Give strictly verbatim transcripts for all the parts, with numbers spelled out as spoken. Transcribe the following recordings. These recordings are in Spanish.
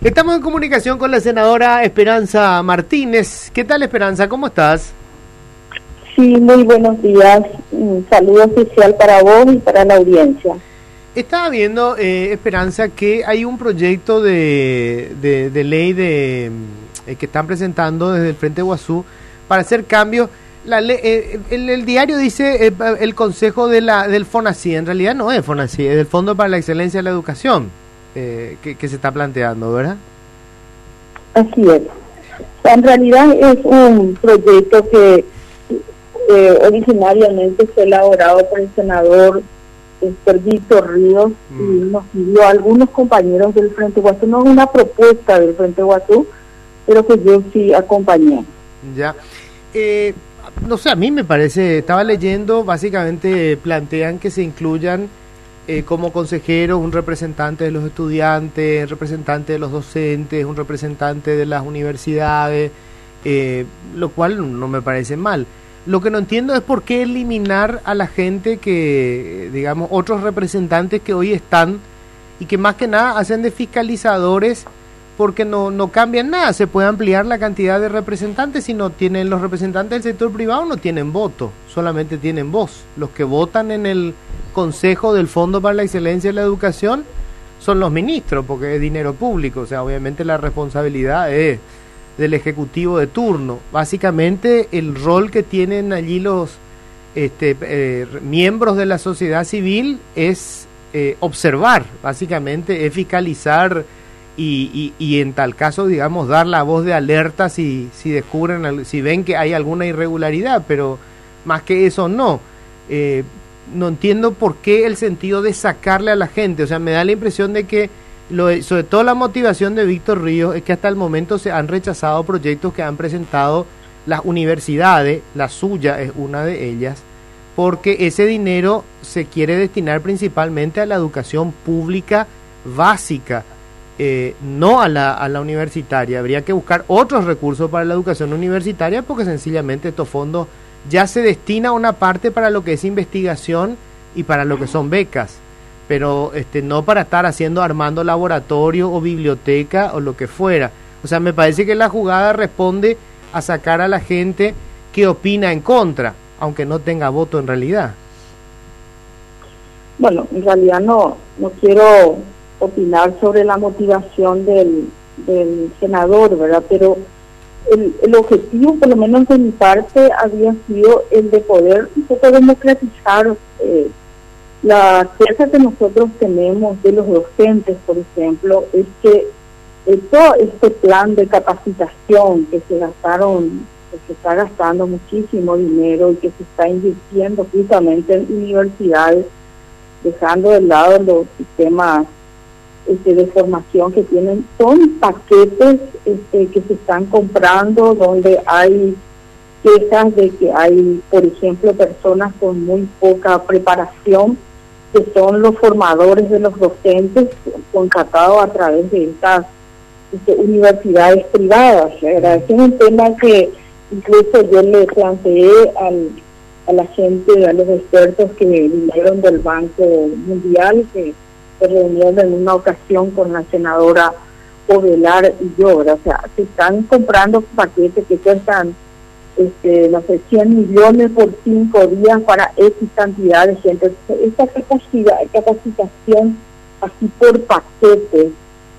Estamos en comunicación con la senadora Esperanza Martínez. ¿Qué tal, Esperanza? ¿Cómo estás? Sí, muy buenos días. Un saludo especial para vos y para la audiencia. Estaba viendo, eh, Esperanza, que hay un proyecto de, de, de ley de eh, que están presentando desde el Frente Guazú para hacer cambios. La ley, eh, el, el diario dice eh, el consejo de la del FONACYT. En realidad no es FONACYT, es el Fondo para la Excelencia de la Educación eh, que, que se está planteando, ¿verdad? Así es. En realidad es un proyecto que eh, originariamente fue elaborado por el senador Héctor Víctor Ríos mm. y nos pidió a algunos compañeros del Frente Guazú. No es una propuesta del Frente Guazú, pero que yo sí acompañé. Ya. Eh, no sé, a mí me parece, estaba leyendo, básicamente plantean que se incluyan eh, como consejeros un representante de los estudiantes, un representante de los docentes, un representante de las universidades, eh, lo cual no me parece mal. Lo que no entiendo es por qué eliminar a la gente que, digamos, otros representantes que hoy están y que más que nada hacen de fiscalizadores, porque no, no cambian nada. Se puede ampliar la cantidad de representantes si no tienen los representantes del sector privado, no tienen voto, solamente tienen voz. Los que votan en el Consejo del Fondo para la Excelencia de la Educación son los ministros, porque es dinero público, o sea, obviamente la responsabilidad es del Ejecutivo de turno. Básicamente el rol que tienen allí los este, eh, miembros de la sociedad civil es eh, observar, básicamente es fiscalizar y, y, y en tal caso, digamos, dar la voz de alerta si, si descubren, si ven que hay alguna irregularidad, pero más que eso no. Eh, no entiendo por qué el sentido de sacarle a la gente, o sea, me da la impresión de que Lo, sobre todo la motivación de Víctor Ríos es que hasta el momento se han rechazado proyectos que han presentado las universidades, la suya es una de ellas, porque ese dinero se quiere destinar principalmente a la educación pública básica, eh, no a la, a la universitaria. Habría que buscar otros recursos para la educación universitaria porque sencillamente estos fondos ya se destina una parte para lo que es investigación y para lo que son becas, pero este no para estar haciendo, armando laboratorio o biblioteca o lo que fuera. O sea, me parece que la jugada responde a sacar a la gente que opina en contra, aunque no tenga voto en realidad. Bueno, en realidad no, no quiero opinar sobre la motivación del, del senador, ¿verdad? Pero el, el objetivo, por lo menos de mi parte, había sido el de poder un poco democratizar eh, la queja que nosotros tenemos de los docentes, por ejemplo, es que eh, todo este plan de capacitación que se gastaron, que se está gastando muchísimo dinero y que se está invirtiendo justamente en universidades, dejando de lado los sistemas este, de formación que tienen, son paquetes este, que se están comprando donde hay quejas de que hay, por ejemplo, personas con muy poca preparación, que son los formadores de los docentes contratados a través de estas este, universidades privadas. ¿Verdad? Es un tema que incluso yo le planteé al, a la gente, a los expertos que vinieron del Banco Mundial, que se reunieron en una ocasión con la senadora Ovelar y yo. ¿Verdad? O sea, se están comprando paquetes que cuestan Este, no sé, cien millones por cinco días para X cantidad de gente. Esta capacidad, capacitación así por paquete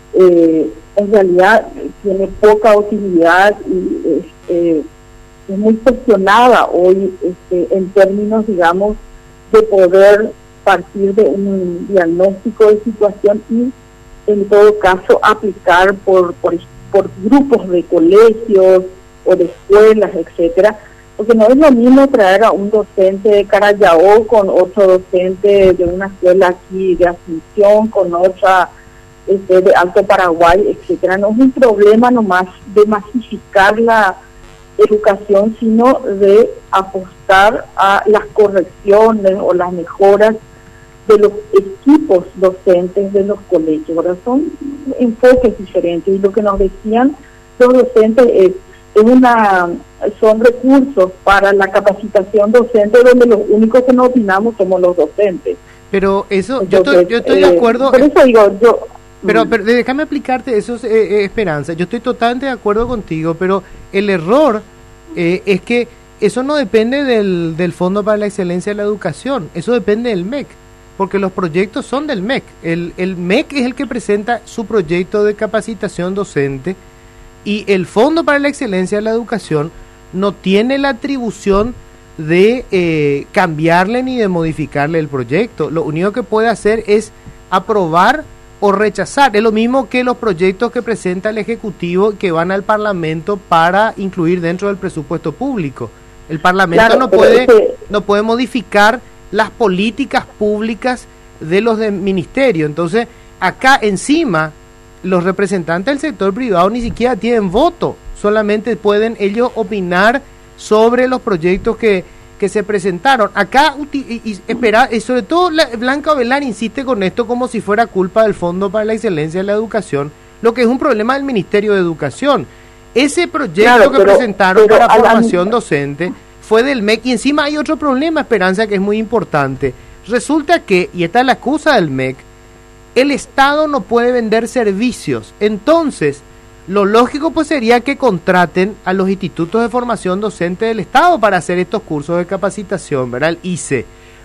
eh, en realidad tiene poca utilidad y este, es muy cuestionada hoy este, en términos, digamos, de poder partir de un diagnóstico de situación y en todo caso aplicar por, por, por grupos de colegios o de escuelas, etcétera, porque no es lo mismo traer a un docente de Carayao con otro docente de una escuela aquí de Asunción, con otra este, de Alto Paraguay, etcétera. No es un problema nomás de masificar la educación, sino de apostar a las correcciones o las mejoras de los equipos docentes de los colegios. ¿Verdad? Son enfoques diferentes y lo que nos decían los docentes es Es una son recursos para la capacitación docente donde los únicos que no opinamos somos los docentes. Pero eso, Entonces, yo estoy, yo estoy eh, de acuerdo. Por eso digo, yo Pero, pero déjame explicarte eso, eh, eh, Esperanza. Yo estoy totalmente de acuerdo contigo, pero el error eh, es que eso no depende del, del Fondo para la Excelencia de la Educación, eso depende del M E C, porque los proyectos son del M E C. El, el M E C es el que presenta su proyecto de capacitación docente y el Fondo para la Excelencia de la Educación no tiene la atribución de eh, cambiarle ni de modificarle el proyecto. Lo único que puede hacer es aprobar o rechazar. Es lo mismo que los proyectos que presenta el Ejecutivo que van al Parlamento para incluir dentro del presupuesto público. El Parlamento claro, no puede ese... no puede modificar las políticas públicas de los de ministerio. Entonces, acá encima los representantes del sector privado ni siquiera tienen voto, solamente pueden ellos opinar sobre los proyectos que, que se presentaron. Acá, y, y, espera, y sobre todo la, Blanca Ovelar insiste con esto como si fuera culpa del Fondo para la Excelencia de la Educación, lo que es un problema del Ministerio de Educación. Ese proyecto claro, que pero, presentaron pero para formación la... docente fue del M E C, y encima hay otro problema, Esperanza, que es muy importante. Resulta que, y esta es la excusa del M E C, el Estado no puede vender servicios. Entonces, lo lógico pues sería que contraten a los institutos de formación docente del Estado para hacer estos cursos de capacitación, ¿verdad? El I C E.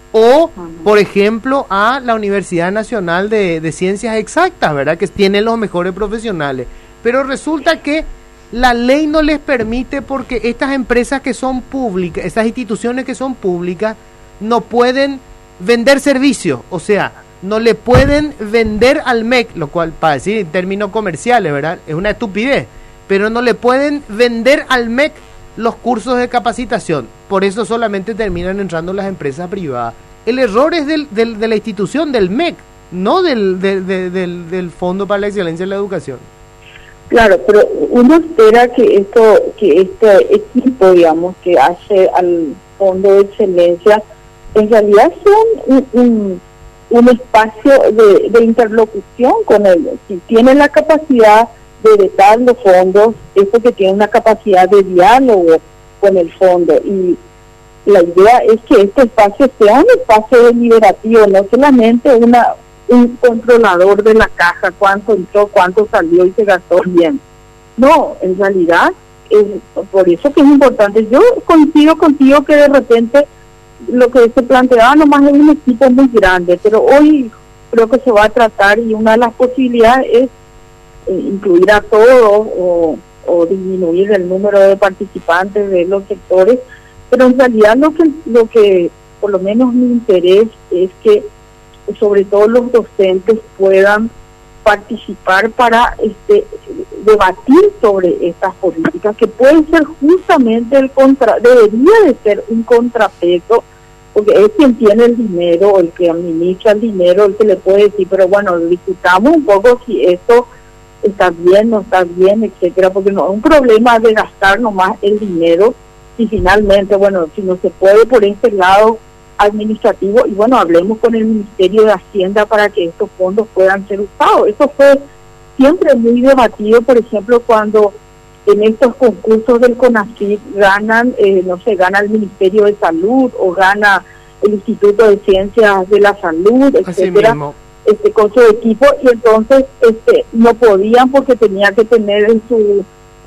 O, por ejemplo, a la Universidad Nacional de, de Ciencias Exactas, ¿verdad? Que tiene los mejores profesionales. Pero resulta que la ley no les permite porque estas empresas que son públicas, estas instituciones que son públicas, no pueden vender servicios, o sea, no le pueden vender al M E C, lo cual, para decir en términos comerciales, ¿verdad? Es una estupidez, pero no le pueden vender al M E C los cursos de capacitación, por eso solamente terminan entrando las empresas privadas. El error es del, del, de la institución, del M E C, no del, del, del, del, del Fondo para la Excelencia en la Educación. Claro, pero uno espera que esto, que este equipo, digamos, que hace al Fondo de Excelencia, en realidad son un, un, un espacio de, de interlocución con ellos. Si tienen la capacidad de vetar los fondos, es porque tienen una capacidad de diálogo con el fondo. Y la idea es que este espacio sea un espacio deliberativo, no solamente una un controlador de la caja, cuánto entró, cuánto salió y se gastó bien. No, en realidad, es por eso que es importante. Yo coincido contigo que de repente lo que se planteaba nomás es un equipo muy grande, pero hoy creo que se va a tratar y una de las posibilidades es eh, incluir a todos o, o disminuir el número de participantes de los sectores, pero en realidad lo que, lo que por lo menos mi interés es que sobre todo los docentes puedan participar para este debatir sobre estas políticas que pueden ser justamente el contra debería de ser un contrapeso, porque es quien tiene el dinero, el que administra el dinero, el que le puede decir, pero bueno, discutamos un poco si esto está bien, no está bien, etcétera, porque no es un problema de gastar nomás el dinero, y finalmente, bueno, si no se puede por este lado administrativo, y bueno, hablemos con el Ministerio de Hacienda para que estos fondos puedan ser usados. Eso fue siempre muy debatido, por ejemplo, cuando en estos concursos del CONACYT ganan, eh, no sé, gana el Ministerio de Salud o gana el Instituto de Ciencias de la Salud, etcétera, este, con su equipo, y entonces este no podían porque tenía que tener en su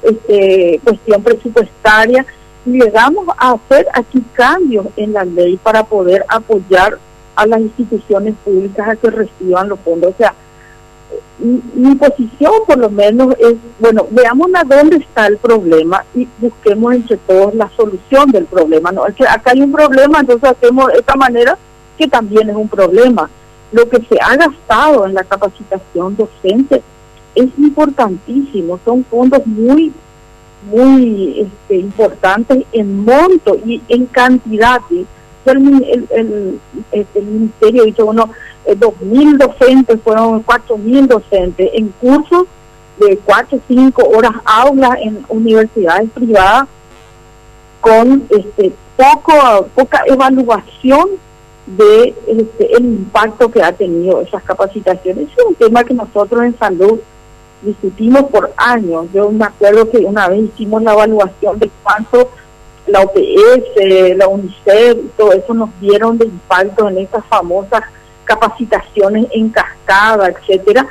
este cuestión presupuestaria. Llegamos a hacer aquí cambios en la ley para poder apoyar a las instituciones públicas a que reciban los fondos. O sea, mi, mi posición por lo menos es, bueno, veamos a dónde está el problema y busquemos entre todos la solución del problema. No es que acá hay un problema, entonces hacemos de esta manera, que también es un problema. Lo que se ha gastado en la capacitación docente es importantísimo, son fondos muy muy este, importantes en monto y en cantidad. ¿Sí? El, el, el, el, el ministerio dice, bueno, eh, dos mil docentes, fueron cuatro mil docentes en cursos de cuatro o cinco horas aulas en universidades privadas con este poco poca evaluación de este, el impacto que ha tenido esas capacitaciones. Es un tema que nosotros en salud discutimos por años. Yo me acuerdo que una vez hicimos la evaluación de cuánto la O P S, la UNICEF y todo eso nos dieron de impacto en esas famosas capacitaciones en cascada, etcétera,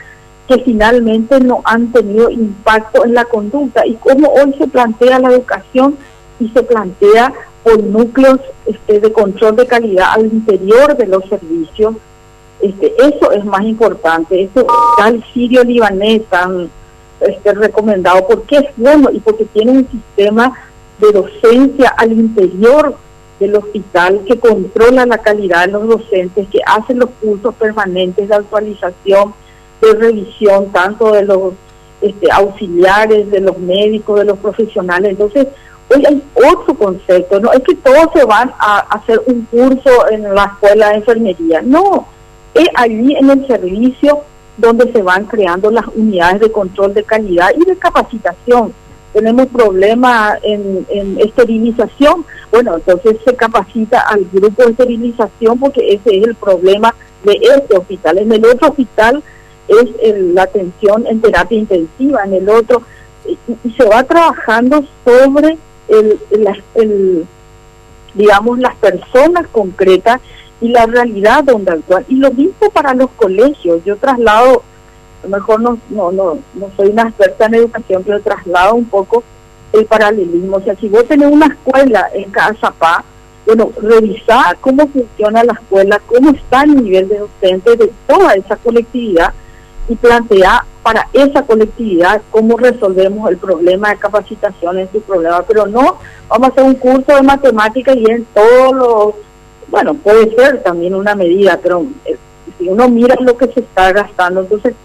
que finalmente no han tenido impacto en la conducta. Y como hoy se plantea la educación y se plantea por núcleos este, de control de calidad al interior de los servicios, este, eso es más importante. Eso tal sirio libanés tan este, recomendado, porque es bueno y porque tiene un sistema de docencia al interior del hospital que controla la calidad de los docentes, que hacen los cursos permanentes de actualización, de revisión, tanto de los este, auxiliares, de los médicos, de los profesionales. Entonces, hoy hay otro concepto, no es que todos se van a hacer un curso en la escuela de enfermería, no, es allí en el servicio donde se van creando las unidades de control de calidad y de capacitación. Tenemos problemas en, en esterilización, bueno, entonces se capacita al grupo de esterilización porque ese es el problema de este hospital. En el otro hospital es el, la atención en terapia intensiva, en el otro, y, y se va trabajando sobre el, el, el, digamos, las personas concretas y la realidad donde actúan. Y lo mismo para los colegios. Yo traslado, a lo mejor no, no, no, no soy una experta en educación, pero traslado un poco el paralelismo. O sea, si vos tenés una escuela en Cazapá, bueno, revisar cómo funciona la escuela, cómo está el nivel de docentes de toda esa colectividad y plantear para esa colectividad cómo resolvemos el problema de capacitación en su problema. Pero no vamos a hacer un curso de matemáticas y en todos los, bueno, puede ser también una medida, pero eh, si uno mira lo que se está gastando, entonces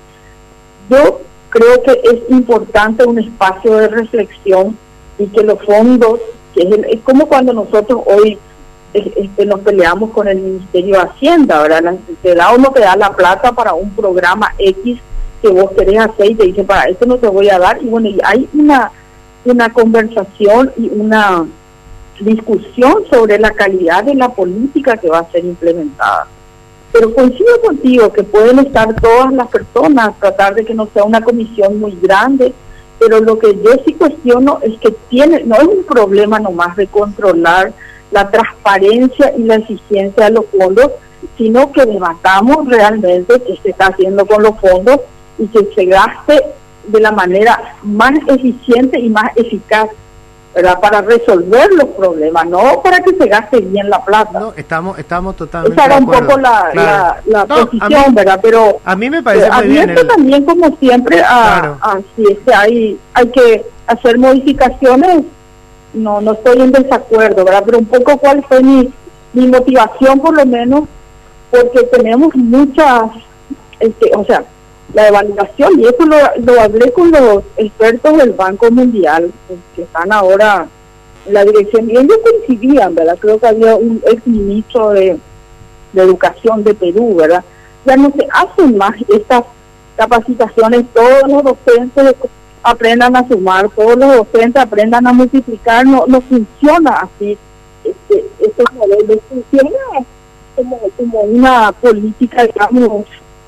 yo creo que es importante un espacio de reflexión y que los fondos, que es, el, es como cuando nosotros hoy Este, nos peleamos con el Ministerio de Hacienda, ¿verdad? Te da o no te da la plata para un programa X que vos querés hacer y te dice, para esto no te voy a dar. Y bueno, y hay una, una conversación y una discusión sobre la calidad de la política que va a ser implementada. Pero coincido contigo que pueden estar todas las personas, tratar de que no sea una comisión muy grande, pero lo que yo sí cuestiono es que tiene, no es un problema nomás de controlar la transparencia y la eficiencia de los fondos, sino que debatamos realmente qué se está haciendo con los fondos y que se gaste de la manera más eficiente y más eficaz, ¿verdad? Para resolver los problemas, no para que se gaste bien la plata. No, estamos estamos totalmente esa era de un acuerdo. poco la, Claro. la, la No, posición, a mí, ¿verdad? Pero a mí me parece eh, muy bien abierto el... también, como siempre, a, Claro. a si es que hay, hay que hacer modificaciones. No, no estoy en desacuerdo, ¿verdad? Pero un poco cuál fue mi, mi motivación, por lo menos, porque tenemos muchas, este, o sea, la evaluación, y eso lo, lo hablé con los expertos del Banco Mundial, que están ahora en la dirección, y ellos coincidían, ¿verdad? Creo que había un ex ministro de, de Educación de Perú, ¿verdad? Ya no se hacen más estas capacitaciones, todos los docentes aprendan a sumar, todos los docentes aprendan a multiplicar, no no funciona así. Este, estos modelos funciona como, como una política, digamos,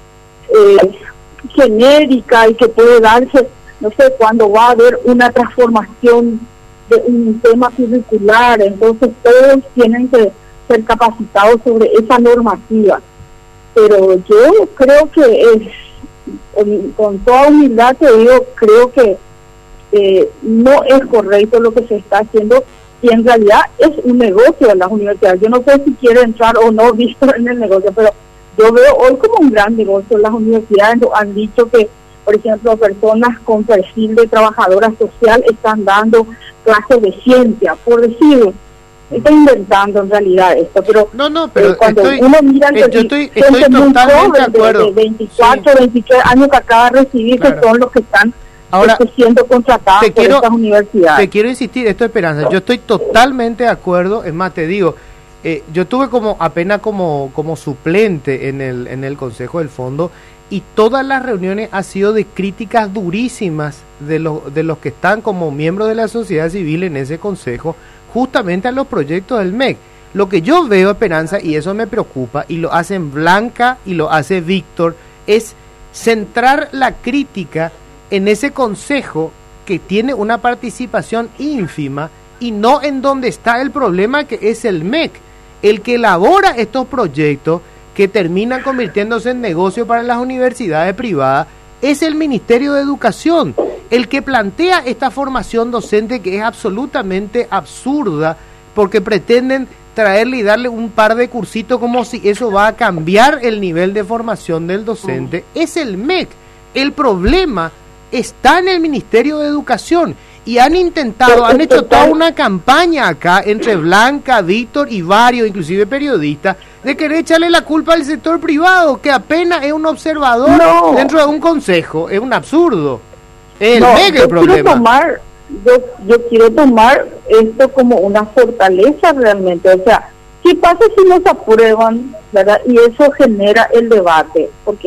eh, genérica y que puede darse, no sé, cuando va a haber una transformación de un tema curricular, entonces todos tienen que ser capacitados sobre esa normativa. Pero yo creo que es, con toda humildad te digo, creo que eh, no es correcto lo que se está haciendo y en realidad es un negocio de las universidades. Yo no sé si quiere entrar o no visto en el negocio, pero yo veo hoy como un gran negocio. Las universidades han dicho que, por ejemplo, personas con perfil de trabajadora social están dando clases de ciencia, por decir. Estoy inventando en realidad esto, pero, no, no, pero eh, cuando estoy, uno mira el eh, yo estoy, estoy totalmente de acuerdo. De veinticuatro, sí. veintitrés años que acaba de recibir, claro, que son los que están Ahora, este, siendo contratados por quiero, estas universidades. Te quiero insistir, esto es Esperanza, yo estoy totalmente de acuerdo. Es más, te digo, eh, yo tuve como apenas como como suplente en el en el Consejo del Fondo y todas las reuniones han sido de críticas durísimas de los de los que están como miembros de la sociedad civil en ese consejo, justamente a los proyectos del M E C. Lo que yo veo, Esperanza, y eso me preocupa, y lo hacen Blanca y lo hace Víctor, es centrar la crítica en ese consejo que tiene una participación ínfima y no en donde está el problema, que es el M E C, el que elabora estos proyectos que terminan convirtiéndose en negocio para las universidades privadas es el Ministerio de Educación, el que plantea esta formación docente que es absolutamente absurda, porque pretenden traerle y darle un par de cursitos como si eso va a cambiar el nivel de formación del docente. Mm. Es el M E C. El problema está en el Ministerio de Educación. Y han intentado, han hecho toda una campaña acá entre Blanca, Víctor y varios, inclusive periodistas, de querer echarle la culpa al sector privado, que apenas es un observador no. dentro de un consejo. Es un absurdo. Es el no, M E C el problema. Quiero tomar, yo, yo quiero tomar esto como una fortaleza realmente. O sea, ¿qué pasa si nos aprueban, verdad? Y eso genera el debate. Porque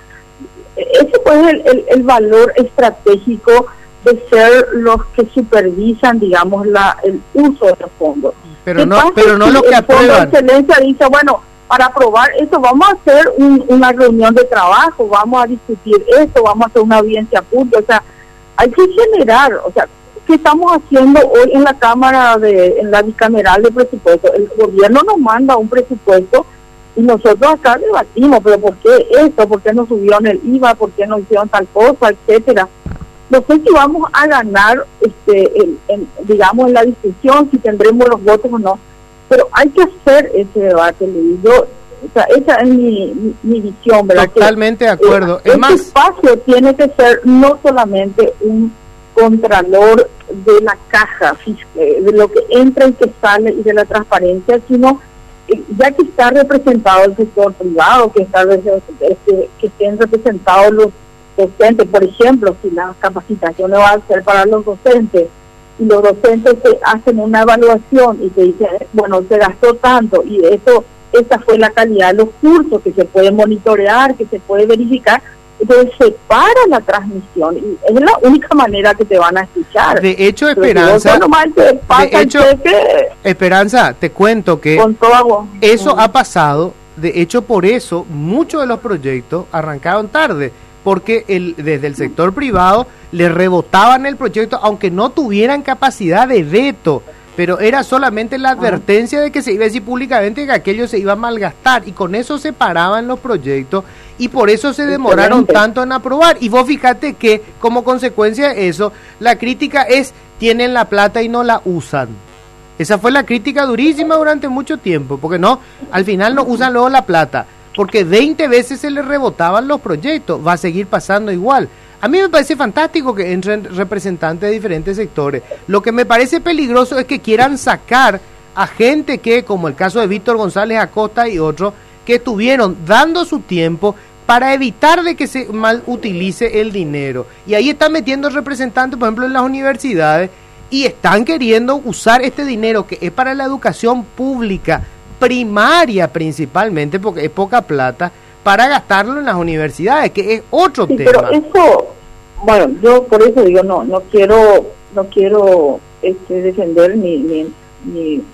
ese pues es el, el, el valor estratégico de ser los que supervisan, digamos, la el uso de los fondos. Pero no, pero no lo que aprueban. El Fondo de Excelencia dice, bueno, para aprobar esto vamos a hacer un, una reunión de trabajo, vamos a discutir esto, vamos a hacer una audiencia pública, o sea, hay que generar, o sea, ¿qué estamos haciendo hoy en la Cámara, de en la bicameral de presupuesto? El gobierno nos manda un presupuesto y nosotros acá debatimos, pero ¿por qué esto? ¿Por qué no subieron el I V A? ¿Por qué no hicieron tal cosa? Etcétera. No sé si vamos a ganar, este, en, en, digamos, en la discusión, si tendremos los votos o no, pero hay que hacer ese debate, Luis. Yo, o sea, esa es mi, mi, mi visión, ¿verdad? Totalmente que, de acuerdo. Eh, es más, este espacio tiene que ser no solamente un contralor de la caja, de lo que entra y que sale y de la transparencia, sino eh, ya que está representado el sector privado, que, está, que, que estén representados los docentes, por ejemplo, si las capacitaciones van a ser para los docentes y los docentes te hacen una evaluación y te dicen, bueno, se gastó tanto y eso, esta fue la calidad de los cursos que se puede monitorear, que se puede verificar, entonces se para la transmisión y es la única manera que te van a escuchar. De hecho, Esperanza, de hecho, cheque, Esperanza, te cuento que con todo eso mm. ha pasado, de hecho por eso muchos de los proyectos arrancaron tarde, porque el, desde el sector privado le rebotaban el proyecto aunque no tuvieran capacidad de veto, pero era solamente la advertencia de que se iba a decir públicamente que aquello se iba a malgastar y con eso se paraban los proyectos y por eso se demoraron Excelente. tanto en aprobar. Y vos fíjate que como consecuencia de eso, la crítica es, tienen la plata y no la usan. Esa fue la crítica durísima durante mucho tiempo, porque no, al final no usan luego la plata, porque veinte veces se les rebotaban los proyectos, va a seguir pasando igual. A mí me parece fantástico que entren representantes de diferentes sectores. Lo que me parece peligroso es que quieran sacar a gente que, como el caso de Víctor González Acosta y otros, que estuvieron dando su tiempo para evitar de que se mal utilice el dinero. Y ahí están metiendo representantes, por ejemplo, en las universidades, y están queriendo usar este dinero que es para la educación pública, primaria principalmente, porque es poca plata, para gastarlo en las universidades, que es otro sí, tema. Pero eso, bueno, yo por eso digo, no no quiero no quiero este, defender ni, ni, ni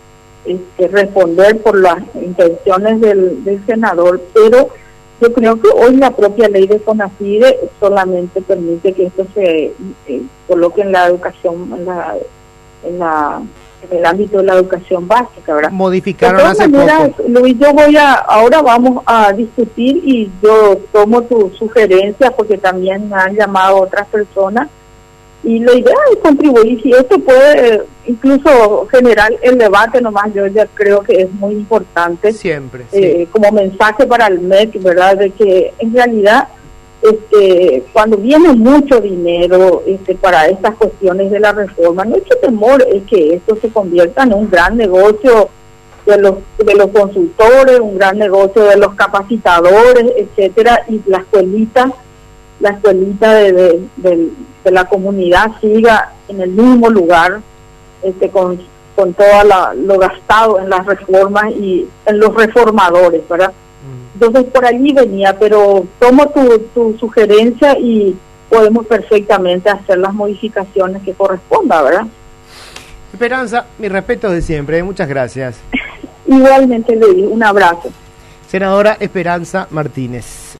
este, responder por las intenciones del, del senador, pero yo creo que hoy la propia ley de CONACYDE solamente permite que esto se eh, coloque en la educación, en la en la en el ámbito de la educación básica, ¿verdad? Modificaron hace maneras, poco. Luis, yo voy a, ahora vamos a discutir y yo tomo tu sugerencia porque también me han llamado otras personas y la idea es contribuir, si esto puede incluso generar el debate nomás, yo ya creo que es muy importante. Siempre, eh, sí. Como mensaje para el M E C, ¿verdad? De que en realidad este cuando viene mucho dinero este para estas cuestiones de la reforma, nuestro temor es que esto se convierta en un gran negocio de los de los consultores, un gran negocio de los capacitadores, etcétera, y la escuelita la escuelita de, de, de, de la comunidad siga en el mismo lugar este con con todo la, lo gastado en las reformas y en los reformadores, ¿verdad? Entonces por allí venía, pero tomo tu, tu sugerencia y podemos perfectamente hacer las modificaciones que corresponda, ¿verdad? Esperanza, mi respeto de siempre, muchas gracias. Igualmente, Luis, un abrazo. Senadora Esperanza Martínez.